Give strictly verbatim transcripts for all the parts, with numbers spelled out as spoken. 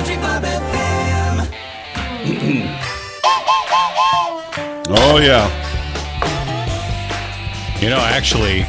Country Bob F M. Oh, yeah. You know, actually,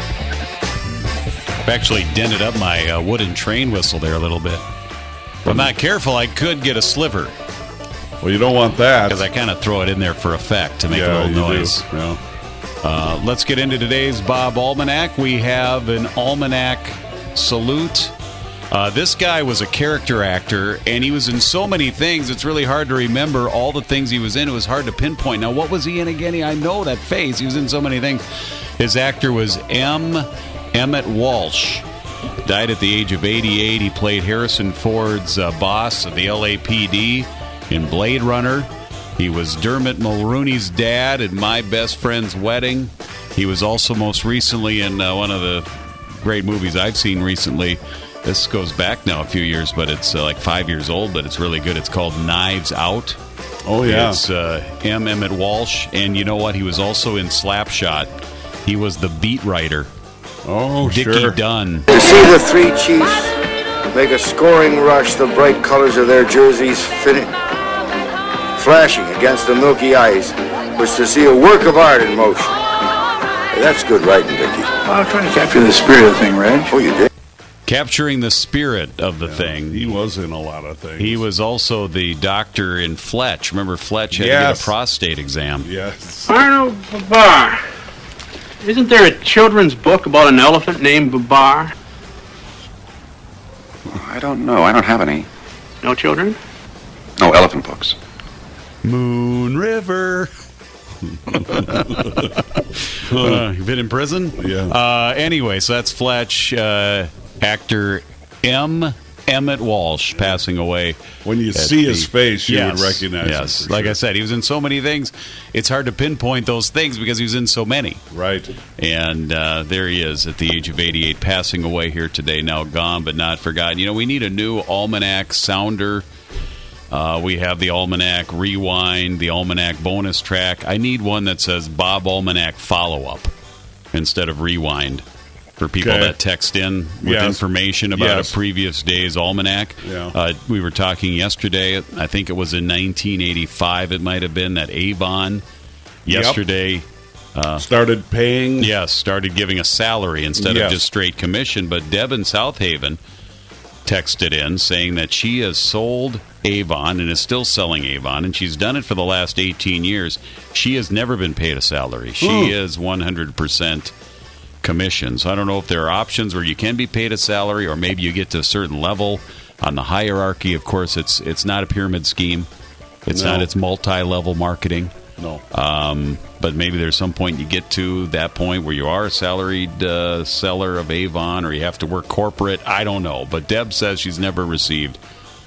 I've actually dented up my uh, wooden train whistle there a little bit. If I'm not careful, I could get a sliver. Well, you don't want that. Because I kind of throw it in there for effect to make yeah, a little you noise. Do. Yeah. Uh, let's get into today's Bob Almanac. We have an Almanac salute. Uh, this guy was a character actor, and he was in so many things, it's really hard to remember all the things he was in. It was hard to pinpoint. Now, what was he in again? I know that face. He was in so many things. His actor was M. Emmett Walsh. Died at the age of eighty-eight. He played Harrison Ford's uh, boss of the L A P D in Blade Runner. He was Dermot Mulroney's dad in My Best Friend's Wedding. He was also most recently in uh, one of the great movies I've seen recently. This goes back now a few years, but it's uh, like five years old, but it's really good. It's called Knives Out. Oh, yeah. It's uh, M. Emmett Walsh. And you know what? He was also in Slapshot. He was the beat writer. Oh, Dickie sure. Dunn. You see the three chiefs make a scoring rush, the bright colors of their jerseys fin- flashing against the milky ice, was to see a work of art in motion. Hey, that's good writing, Dickie. Well, I was trying to capture the spirit of the thing, Reg. Oh, you did? Capturing the spirit of the Yeah, thing. He was in a lot of things. He was also the doctor in Fletch. Remember, Fletch had Yes. to get a prostate exam. Yes. Arnold Babar. Isn't there a children's book about an elephant named Babar? I don't know. I don't have any. No children? No elephant books. Moon River. uh, you been in prison? Yeah. Uh, anyway, so that's Fletch. Uh, actor M. Emmett Walsh passing away. When you at see the- his face, you Yes, would recognize yes. him. for Like sure. I said, he was in so many things. It's hard to pinpoint those things because he was in so many. Right. And uh, there he is at the age of eighty-eight, passing away here today. Now gone but not forgotten. You know, we need a new Almanac sounder. Uh, we have the Almanac Rewind, the Almanac bonus track. I need one that says Bob Almanac Follow-Up instead of Rewind for people Okay. that text in with Yes. information about Yes. a previous day's Almanac. Yeah. Uh, we were talking yesterday, I think it was in nineteen eighty-five it might have been, that Avon yesterday... Uh, Started paying. Yes, started giving a salary instead Yes. of just straight commission. But Deb in South Haven texted in saying that she has sold Avon and is still selling Avon, and she's done it for the last eighteen years. She has never been paid a salary. She Ooh. is one hundred percent commission. So I don't know if there are options where you can be paid a salary, or maybe you get to a certain level on the hierarchy. Of course, it's it's not a pyramid scheme. It's No. not. It's multi-level marketing. No. Um, but maybe there's some point you get to that point where you are a salaried uh, seller of Avon, or you have to work corporate. I don't know. But Deb says she's never received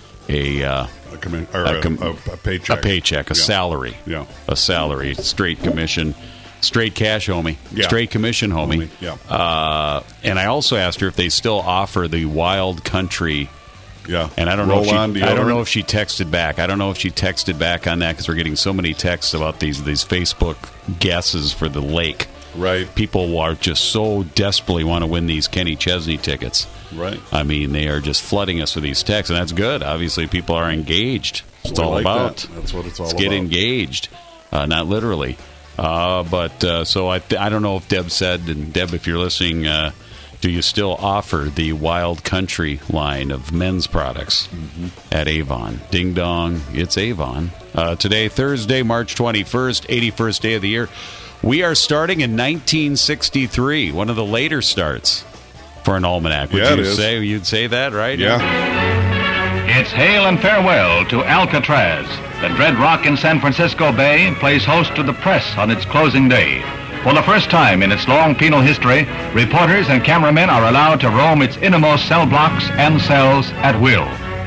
a uh, A, commi- or a a, com- a, a paycheck. a paycheck, a Yeah. salary, Yeah. a salary, straight commission, straight cash, homie, Yeah. straight commission, homie. Homie, yeah. Uh, and I also asked her if they still offer the Wild Country. Yeah. And I don't Roll know. If she, on I don't deodorant. know if she texted back. I don't know if she texted back on that because we're getting so many texts about these these Facebook guesses for the lake. Right. People are just so desperately want to win these Kenny Chesney tickets. Right. I mean, they are just flooding us with these texts, and that's good. Obviously, people are engaged. That's We all like about. that. That's what it's all Let's about. get engaged, uh, not literally. Uh, but uh, so I th- I don't know if Deb said, and Deb, if you're listening, uh, do you still offer the Wild Country line of men's products Mm-hmm. at Avon? Ding dong, it's Avon. Uh, today, Thursday, March twenty-first, eighty-first day of the year. We are starting in nineteen sixty-three, one of the later starts for an almanac. Would Yeah, you it is. say you'd say that, right? Yeah. It's hail and farewell to Alcatraz. The dread rock in San Francisco Bay plays host to the press on its closing day. For the first time in its long penal history, reporters and cameramen are allowed to roam its innermost cell blocks and cells at will.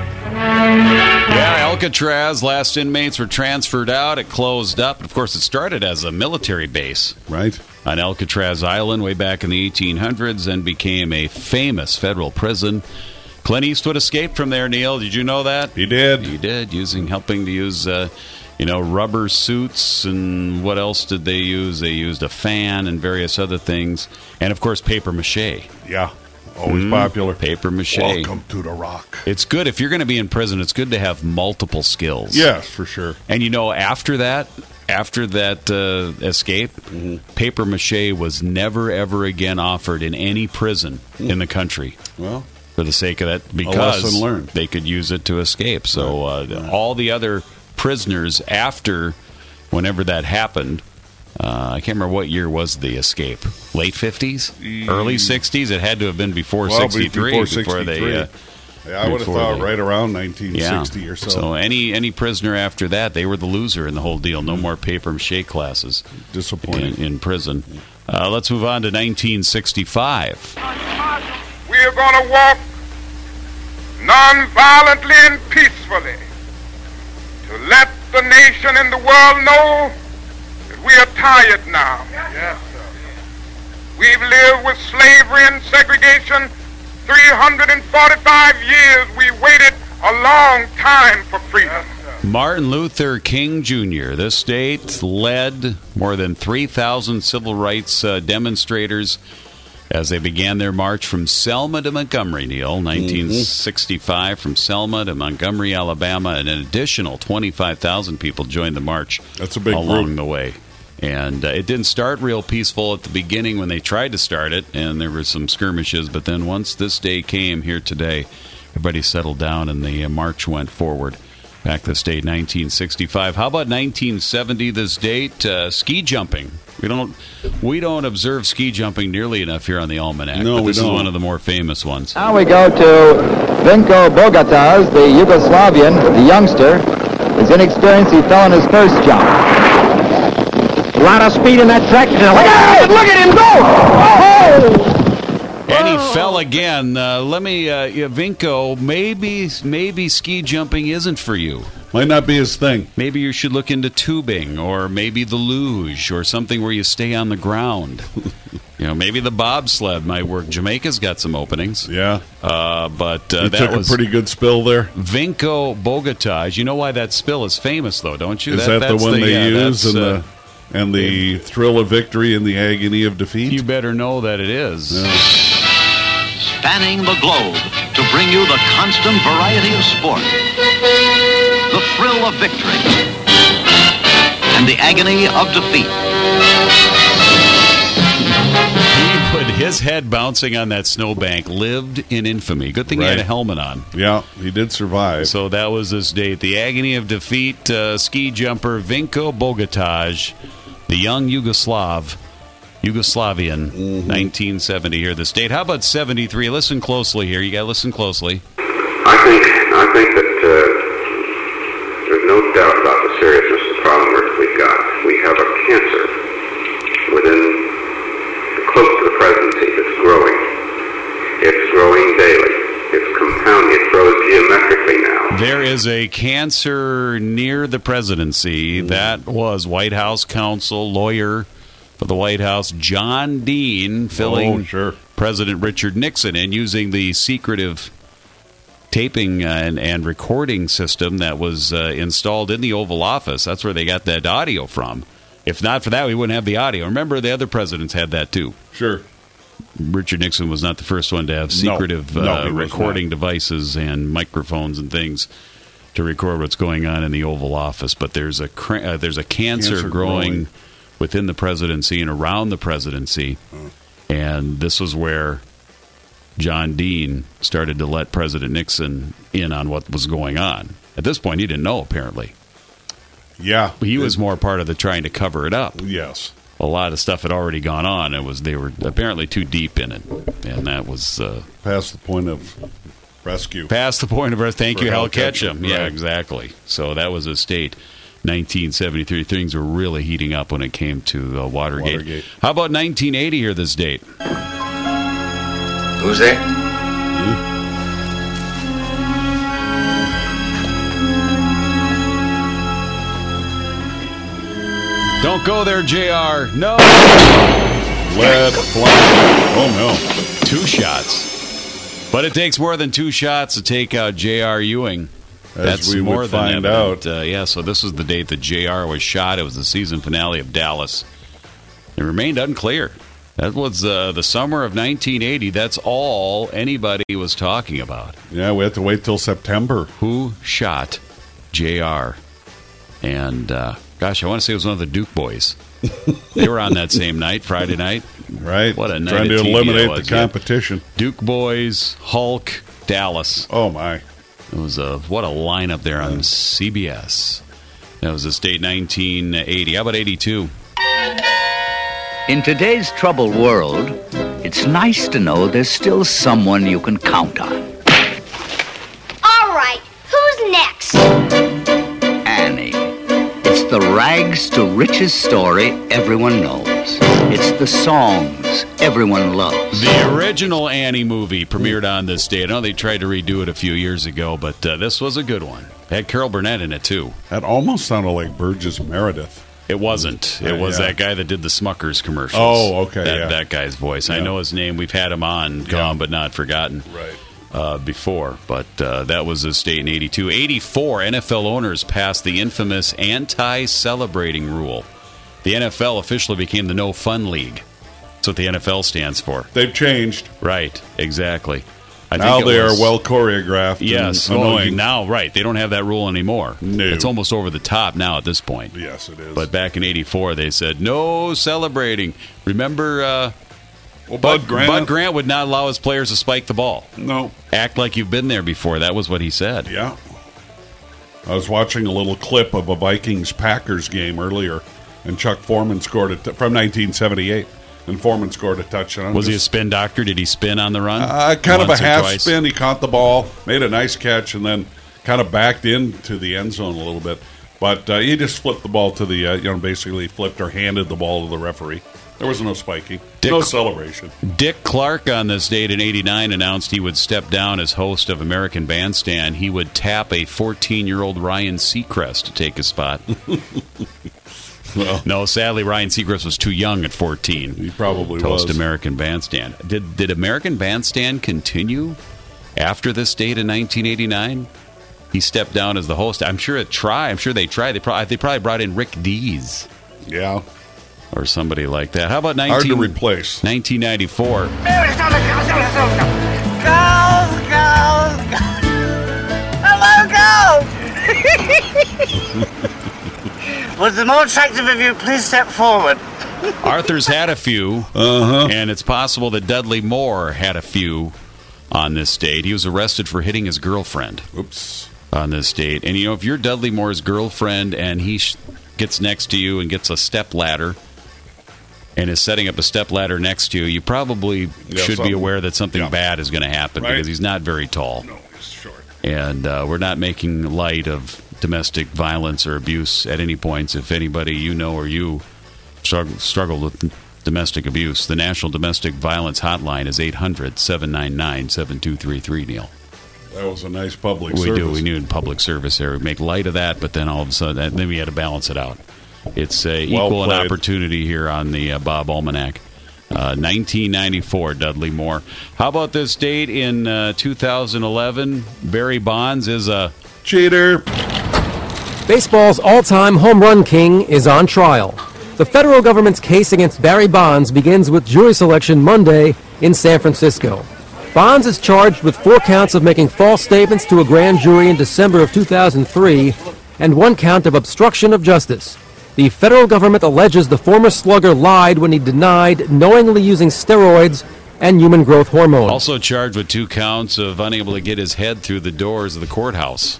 Yeah, Alcatraz, last inmates were transferred out. It closed up. Of course, it started as a military base Right. on Alcatraz Island way back in the eighteen hundreds and became a famous federal prison. Clint Eastwood escaped from there, Neil. Did you know that? He did. He did, using helping to use, uh, you know, rubber suits, and what else did they use? They used a fan and various other things, and of course, paper mache. Yeah. Always popular. Paper mache. Welcome to the Rock. It's good. If you're going to be in prison, it's good to have multiple skills. Yes, for sure. And you know, after that, after that uh, escape, mm-hmm. paper mache was never, ever again offered in any prison mm. in the country. Well, for the sake of that, because a lesson learned. They could use it to escape. So uh, right. all the other prisoners after, whenever that happened, uh, I can't remember what year was the escape. Late fifties, mm. early sixties. It had to have been before well, sixty-three. Before sixty-three. Before they. Uh, Yeah, I would have thought they, right around nineteen sixty yeah. or so. So any any prisoner after that, they were the loser in the whole deal. No more paper mache classes. Disappointing. In, in prison. Uh, let's move on to nineteen sixty-five. We are going to walk non-violently and peacefully to let the nation and the world know that we are tired now. Yes, sir. We've lived with slavery and segregation three hundred forty-five years. We waited a long time for freedom. Martin Luther King Junior This state led more than three thousand civil rights uh, demonstrators as they began their march from Selma to Montgomery, Neil, nineteen sixty-five, mm-hmm. from Selma to Montgomery, Alabama, and an additional twenty-five thousand people joined the march. That's a big along group. the way. And uh, it didn't start real peaceful at the beginning when they tried to start it, and there were some skirmishes. But then once this day came here today, everybody settled down, and the uh, march went forward. Back this date, nineteen sixty-five. How about nineteen seventy? This date, uh, ski jumping. We don't we don't observe ski jumping nearly enough here on the Almanac. No, but we this don't. is one of the more famous ones. Now we go to Vinko Bogataj, the Yugoslavian, the youngster. He's inexperienced. He fell on his first jump. A lot of speed in that track. Look at, look at him go! Oh! And he fell again. Uh, let me, uh, yeah, Vinko, maybe, maybe ski jumping isn't for you. Might not be his thing. Maybe you should look into tubing, or maybe the luge, or something where you stay on the ground. You know, maybe the bobsled might work. Jamaica's got some openings. Yeah. Uh, but uh, he that took was a pretty good spill there. Vinko Bogataj. You know why that spill is famous, though, don't you? Is that, that the one the, they yeah, use in uh, the... And the thrill of victory and the agony of defeat? You better know that it is. Yeah. Spanning the globe to bring you the constant variety of sport, the thrill of victory, and the agony of defeat. He put his head bouncing on that snowbank, lived in infamy. Good thing right. he had a helmet on. Yeah, he did survive. So that was this date. The agony of defeat, uh, ski jumper Vinko Bogataj, the young Yugoslav, Yugoslavian, mm-hmm. nineteen seventy here, the state. How about seventy-three? Listen closely here. You got to listen closely. I think I think that uh, there's no doubt about the seriousness of the problem we've got. We have a cancer within, close to the presidency, that's growing. It's growing daily. It's compounding. It grows geometrically now. There is a cancer near the presidency. Mm-hmm. That was White House counsel, lawyer for the White House, John Dean, filling oh, sure. President Richard Nixon and using the secretive taping and, and recording system that was uh, installed in the Oval Office. That's where they got that audio from. If not for that, we wouldn't have the audio. Remember, the other presidents had that too. Sure. Richard Nixon was not the first one to have secretive no, no, uh, recording not. devices and microphones and things to record what's going on in the Oval Office. But there's a cra- uh, there's a cancer, cancer growing, growing within the presidency and around the presidency, uh. and this was where John Dean started to let President Nixon in on what was going on. At this point, he didn't know, apparently. Yeah. He was more part of the trying to cover it up. Yes. A lot of stuff had already gone on. It was they were apparently too deep in it, and that was uh, past the point of rescue. Past the point of rescue. Thank For you, Hal Hal Ketchum. Ketchum. Yeah, Right. exactly. So that was a state. nineteen seventy-three. Things were really heating up when it came to uh, Watergate. Watergate. How about nineteen eighty here? This date. Who's there? Don't go there, J R. No. Lead flying. Oh no. Two shots. But it takes more than two shots to take out J R. Ewing. As That's we more would than find evident. out. Uh, yeah, so this was the date that J R was shot. It was the season finale of Dallas. It remained unclear That was uh, the summer of nineteen eighty. That's all anybody was talking about. Yeah, we had to wait till September. Who shot J R? And, uh, gosh, I want to say it was one of the Duke boys. They were on that same night, Friday night. Right. What a night Trying of to T V eliminate that was. the competition. Yeah. Duke boys, Hulk, Dallas. Oh, my. It was a, what a lineup there on C B S. That was the state nineteen eighty. How about eighty-two? In today's troubled world, it's nice to know there's still someone you can count on. All right, who's next? Annie. It's the rags to riches story everyone knows. It's the songs everyone loves. The original Annie movie premiered on this day. I know they tried to redo it a few years ago, but uh, this was a good one. Had Carol Burnett in it, too. That almost sounded like Burgess Meredith. It wasn't. It Uh, was yeah. that guy that did the Smuckers commercials. Oh, okay, That, yeah. that guy's voice. I Yeah. know his name. We've had him on, gone but not forgotten. Right. Uh, before, but uh, that was the state in eighty-two. eighty-four, N F L owners passed the infamous anti-celebrating rule. The N F L officially became the No Fun League. That's what the N F L stands for. They've changed. Right, exactly. I now think it they was- are well choreographed. Yes, and well, annoying. now, right. They don't have that rule anymore. No. It's almost over the top now at this point. Yes, it is. But back in eighty-four, they said, no celebrating. Remember, uh, well, Bud, Bud Grant. Bud Grant would not allow his players to spike the ball. No. Act like you've been there before. That was what he said. Yeah. I was watching a little clip of a Vikings-Packers game earlier, and Chuck Foreman scored it from nineteen seventy-eight, and Foreman scored a touchdown. Was he a Just- spin doctor? Did he spin on the run? Uh, kind of a Once or half twice? spin. He caught the ball, made a nice catch, and then kind of backed into the end zone a little bit. But uh, he just flipped the ball to the, uh, you know, basically flipped or handed the ball to the referee. There was no spiking, Dick- no celebration. Dick Clark on this date in eighty-nine announced he would step down as host of American Bandstand. He would tap a fourteen-year-old Ryan Seacrest to take his spot. Well, No, sadly, Ryan Seacrest was too young at fourteen. he probably to host was. American Bandstand. Did did American Bandstand continue after this date in nineteen eighty-nine? He stepped down as the host. I'm sure it tried. I'm sure they tried. They probably they probably brought in Rick Dees Yeah, or somebody like that. How about hard nineteen to replace. nineteen ninety-four? Girls, girls, girls. Hello, girls. Was the more attractive of you please step forward? Arthur's had a few, Uh-huh. and it's possible that Dudley Moore had a few on this date. He was arrested for hitting his girlfriend Oops. on this date. And, you know, if you're Dudley Moore's girlfriend and he sh- gets next to you and gets a step ladder and is setting up a step ladder next to you, you probably Yeah, should be something- aware that something yeah. bad is going to happen Right. because he's not very tall. No, he's short. And uh, we're not making light of domestic violence or abuse at any points. If anybody you know or you struggle, struggled with domestic abuse, the National Domestic Violence Hotline is eight hundred, seven nine nine, seven two three three, Neil. That was a nice public We service. do. We need public service there. We make light of that, but then all of a sudden, then we had to balance it out. It's uh, Well equal an played. opportunity here on the uh, Bob Almanac. Uh, nineteen ninety-four, Dudley Moore. How about this date in uh, two thousand eleven? Barry Bonds is a cheater. Baseball's all-time home run king is on trial. The federal government's case against Barry Bonds begins with jury selection Monday in San Francisco. Bonds is charged with four counts of making false statements to a grand jury in December of two thousand three and one count of obstruction of justice. The federal government alleges the former slugger lied when he denied knowingly using steroids and human growth hormone. Also charged with two counts of unable to get his head through the doors of the courthouse.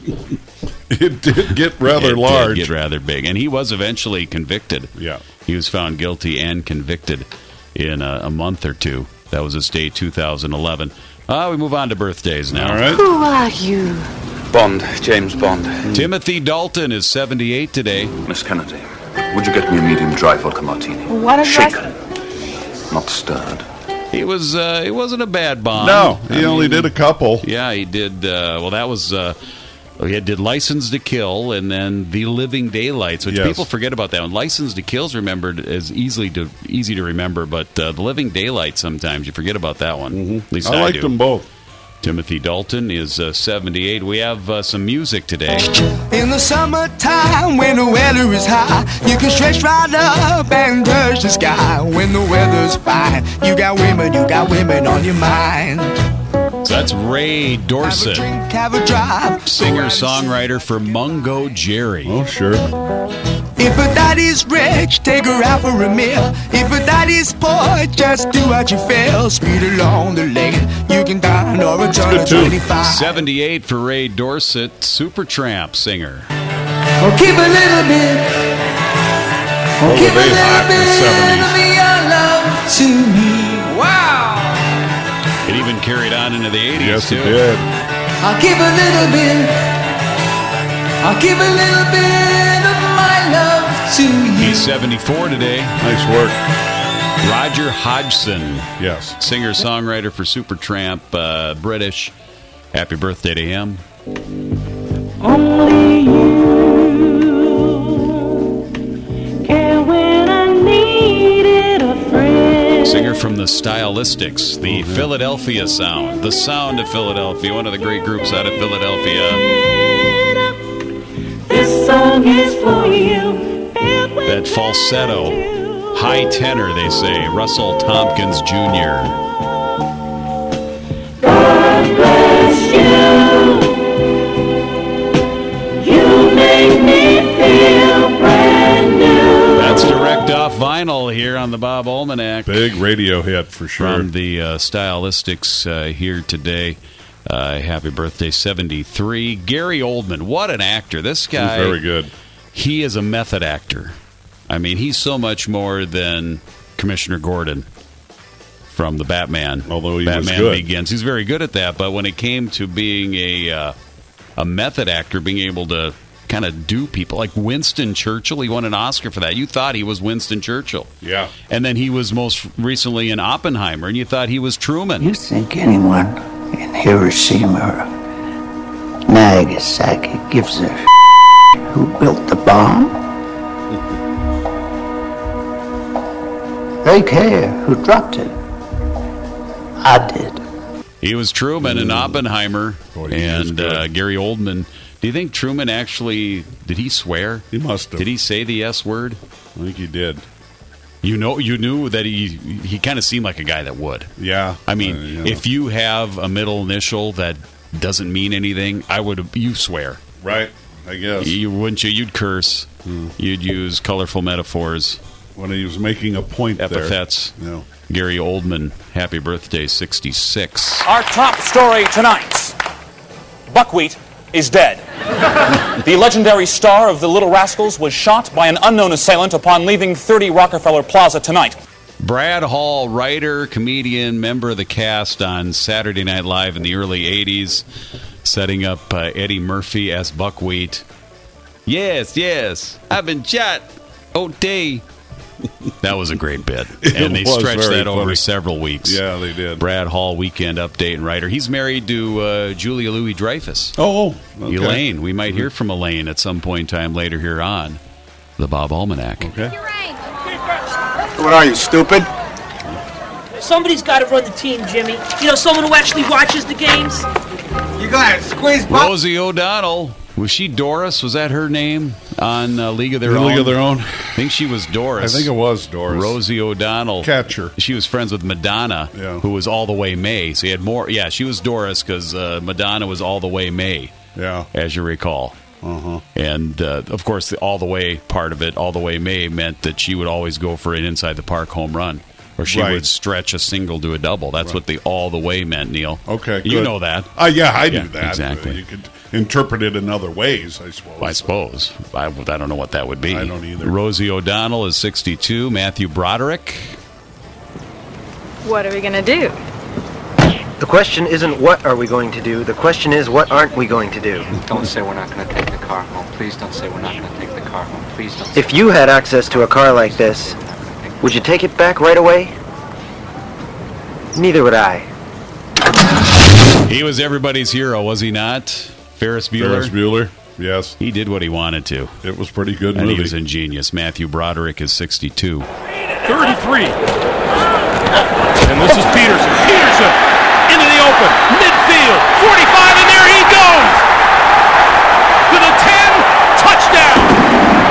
It did get rather it large. Did get rather big, and he was eventually convicted. Yeah, he was found guilty and convicted in a, a month or two. That was his date, two thousand eleven. Uh, we move on to birthdays now. All right. Who are you? Bond, James Bond. Timothy Dalton is seventy-eight today. Miss Kennedy, would you get me a medium dry vodka martini? What a Shaken, not stirred. He was. Uh, he wasn't a bad Bond. No, he I only mean, did a couple. Yeah, he did. Uh, well, that was. Uh, he did License to Kill and then The Living Daylights, which Yes. people forget about that one. License to Kill is remembered as easily to easy to remember, but uh, The Living Daylights sometimes you forget about that one. Mm-hmm. At least I I, liked do. them both. Timothy Dalton is uh, seventy-eight. We have uh, some music today. In the summertime, when the weather is high, you can stretch right up and touch the sky. When the weather's fine, you got women, you got women on your mind. So that's Ray Dorset, Have a drink, have a drive. singer-songwriter for Mungo Jerry. Oh, sure. If a daddy's rich, take her out for a meal. If a daddy's poor, just do what you feel. Speed along the lane, you can dine or return at twenty-five. seventy-eight for Ray Dorset, Supertramp singer. Oh, keep a little bit. Oh, Oh, keep a they little hot in the bit seventies. of your love to me. Wow. It even carried on into the eighties, Yes, too. it did. I'll give a little bit. I'll give a little bit of my love to you. He's seventy-four today. Nice work. Roger Hodgson. Yes. Singer-songwriter for Supertramp, uh, British. Happy birthday to him. Only you care when I needed a friend. Singer from the Stylistics, the Philadelphia sound. The sound of Philadelphia, one of the great groups out of Philadelphia. This song is for you. That falsetto, high tenor, they say. Russell Tompkins Junior God bless you. You make me feel brand new. That's direct off vinyl here on the Bob Almanac. Big radio hit for sure. From the uh, Stylistics uh, here today. Uh, happy birthday, seventy-three. Gary Oldman, what an actor. This guy. He's very good. He is a method actor. I mean, he's so much more than Commissioner Gordon from the Batman. Although he Batman was good. Begins. He's very good at that, but when it came to being a uh, a method actor, being able to kind of do people, like Winston Churchill, he won an Oscar for that. You thought he was Winston Churchill. Yeah. And then he was most recently in Oppenheimer, and you thought he was Truman. You think anyone in Hiroshima or Nagasaki gives a who built the bomb? They care who dropped it. I did. He was Truman in Oppenheimer, Boy, he is and good. uh, Gary Oldman. Do you think Truman actually, did he swear? He must have. Did he say the S word? I think he did. You know, you knew that he he kind of seemed like a guy that would. Yeah. I mean, Uh, yeah. if you have a middle initial that doesn't mean anything, I would you swear. Right, I guess. You wouldn't you? You'd curse. Hmm. You'd use colorful metaphors. When he was making a point Epithets. there. No. Gary Oldman, happy birthday, sixty-six. Our top story tonight. Buckwheat is dead. The legendary star of the Little Rascals was shot by an unknown assailant upon leaving thirty Rockefeller Plaza tonight. Brad Hall, writer, comedian, member of the cast on Saturday Night Live in the early eighties, setting up uh, Eddie Murphy as Buckwheat. Yes, yes, I've been shot. Oh, day. That was a great bit. And they It was stretched very that over funny. several weeks. Yeah, they did. Brad Hall, Weekend Update and writer. He's married to uh, Julia Louis-Dreyfus. Oh, okay. Elaine. We might hear from Elaine at some point in time later here on the Bob Almanac. Okay. What are you, stupid? Somebody's got to run the team, Jimmy. You know, someone who actually watches the games. You got it. Squeeze Rosie O'Donnell. Was she Doris? Was that her name on uh, League of Their Own? League of Their Own. I think she was Doris. I think it was Doris. Rosie O'Donnell. Catcher. She was friends with Madonna, Yeah. who was all the way May. So you had more. Yeah, she was Doris because uh, Madonna was all the way May. Yeah. As you recall. Uh-huh. And, uh, of course, the all the way part of it, all the way May, meant that she would always go for an inside the park home run. Or she Right. would stretch a single to a double. That's Right. what the all the way meant, Neil. Okay, You good. know that. Uh, yeah, I Yeah, knew that. exactly. Uh, You could interpret it in other ways, I suppose. I suppose. I, I don't know what that would be. I don't either. Rosie O'Donnell is sixty-two. Matthew Broderick. What are we going to do? The question isn't what are we going to do. The question is what aren't we going to do. Don't say we're not going to take the car home. Please don't say we're not going to take the car home. Please don't. If you had access to a car like this, would you take it back right away? Neither would I. He was everybody's hero, was he not? Ferris Bueller. Ferris Bueller, yes. He did what he wanted to. It was pretty good and movie. he was ingenious. Matthew Broderick is sixty-two. thirty-three. And this is Peterson. Peterson into the open. Midfield. forty-five, and there he goes. To the ten. Touchdown.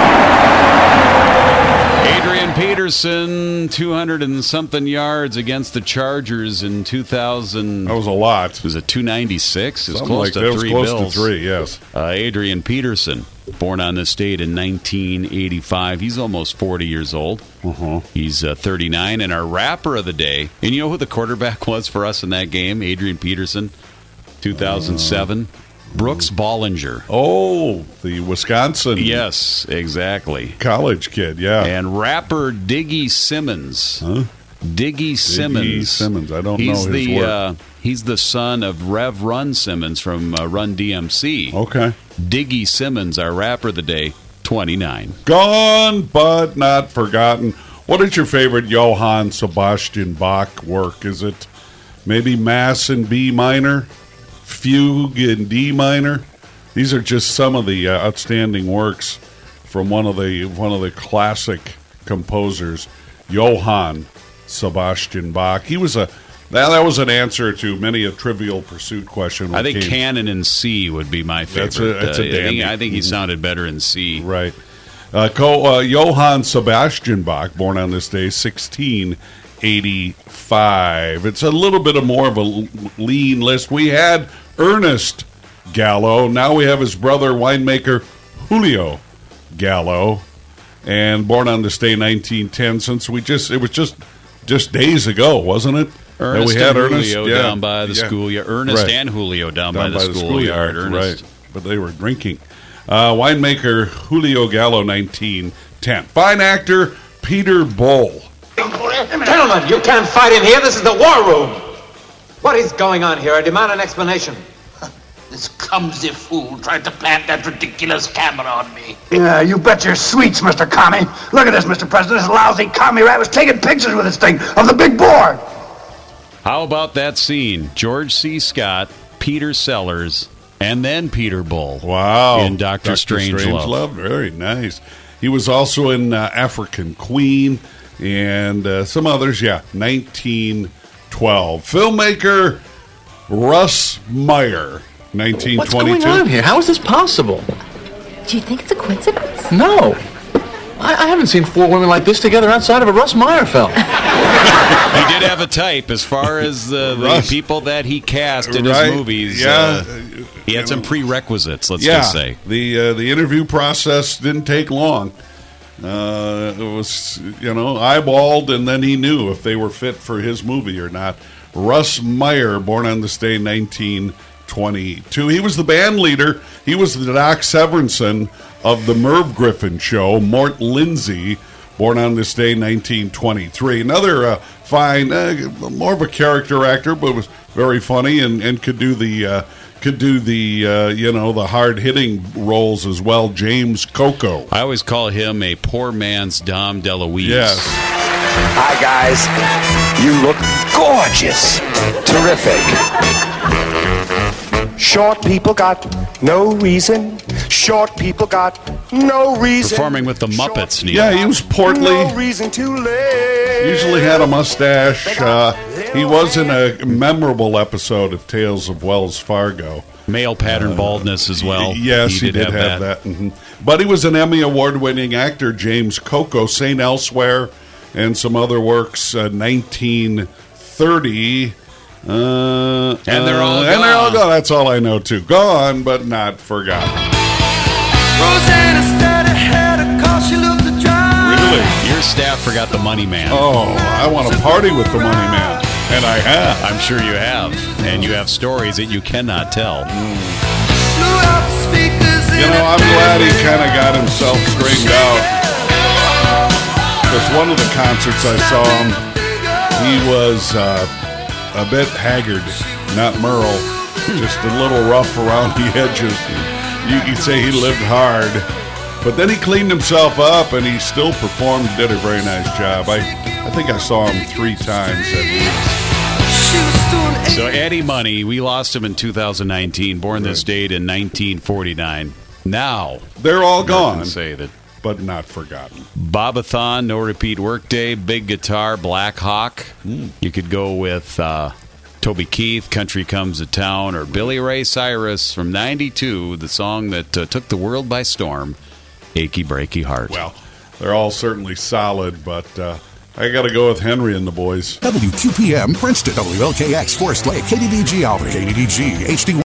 Adrian Peterson, two hundred and something yards against the Chargers in two thousand. That was a lot. Was it two ninety-six? It was Something close like to that. It was three close bills. to three, yes. Uh, Adrian Peterson, born on this date in nineteen eighty-five. He's almost forty years old. Uh-huh. He's uh, thirty-nine. And our rapper of the day, and you know who the quarterback was for us in that game? Adrian Peterson, two thousand seven. Uh, Brooks Bollinger. Oh, the Wisconsin. Yes, exactly. College kid, yeah. And rapper Diggy Simmons. Huh? Diggy Simmons. Diggy Simmons. I don't he's know his the, work. Uh, he's the son of Rev Run Simmons from uh, Run D M C. Okay. Diggy Simmons, our rapper of the day, twenty-nine. Gone but not forgotten. What is your favorite Johann Sebastian Bach work? Is it maybe Mass in B minor? Fugue in D minor? These are just some of the uh, outstanding works from one of the one of the classic composers, Johann Sebastian Bach. He was a that, that was an answer to many a Trivial Pursuit question. I think came. Canon in C would be my favorite. That's a, that's a uh, I, think, dandy. I think he sounded better in C. Right. Uh, co, uh, Johann Sebastian Bach, born on this day, sixteen eighty-five. It's a little bit of more of a lean list. We had Ernest Gallo. Now we have his brother, winemaker Julio Gallo, and born on this day, nineteen ten. Since we just, it was just just days ago, wasn't it? Ernest that we had and Ernest Julio yeah. down by the yeah. schoolyard. Ernest Right. and Julio down, Down by the schoolyard. Ernest. Right, but they were drinking. Uh, winemaker Julio Gallo, nineteen ten. Fine actor Peter Bull. Gentlemen, you can't fight in here. This is the war room. What is going on here? I demand an explanation. This clumsy fool tried to plant that ridiculous camera on me. Yeah, you bet your sweets, Mister Commie. Look at this, Mister President. This lousy commie rat was taking pictures with this thing of the big board. How about that scene? George C. Scott, Peter Sellers, and then Peter Bull. Wow. In Doctor Strangelove. Strangelove. Very nice. He was also in uh, African Queen and uh, some others. Yeah, nineteen twelve. Filmmaker Russ Meyer, nineteen twenty-two. What's going on here? How is this possible? Do you think it's a coincidence? No. I, I haven't seen four women like this together outside of a Russ Meyer film. He did have a type as far as uh, the Russ. people that he cast in Right. his movies. Yeah. Uh, he had some prerequisites, let's yeah, just say. the uh, the interview process didn't take long. Uh, it was, you know, eyeballed, and then he knew if they were fit for his movie or not. Russ Meyer, born on this day, nineteen twenty-two. He was the band leader. He was the Doc Severinsen of the Merv Griffin Show. Mort Lindsay, born on this day, nineteen twenty-three. Another uh, fine, uh, more of a character actor, but was very funny and, and could do the uh, could do the uh, you know the hard hitting roles as well. James Coco. I always call him a poor man's Dom DeLuise. Yes. Hi, guys. You look gorgeous. Terrific. Short people got no reason. Short people got no reason. Performing with the Muppets, Neil. Yeah, he was portly. No reason to live. Usually had a mustache. Uh, he was in a memorable episode of Tales of Wells Fargo. Male pattern Uh, baldness as well. Yes, he, did, have, that. Mhm. But he was an Emmy Award-winning actor, James Coco, Saint Elsewhere, and some other works, uh, nineteen thirty. Uh, And they're all uh, And they're all gone. gone. That's all I know, too. Gone, but not forgotten. Rosanna started had a call, she looked to drive. Really? Your staff forgot the Money Man. Oh, I want to party with the Money Man. And I have. I'm sure you have. And you have stories that you cannot tell. You know, I'm glad he kind of got himself straightened out. Because one of the concerts I saw him, he was uh, a bit haggard, not Merle, just a little rough around the edges. You could say he lived hard. But then he cleaned himself up, and he still performed, did a very nice job. I, I think I saw him three times at least. So Eddie Money, we lost him in two thousand nineteen, born this date in nineteen forty-nine. Now, they're all I gone, can say that. but not forgotten. Bobathon, No Repeat Workday, Big Guitar, Black Hawk. You could go with uh, Toby Keith, Country Comes to Town, or Billy Ray Cyrus from ninety-two, the song that uh, took the world by storm, Achy Breaky Heart. Well, they're all certainly solid, but uh, I got to go with Henry and the boys. W Q P M, Princeton, W L K X, Forest Lake, K D D G, Albany, K D D G, H D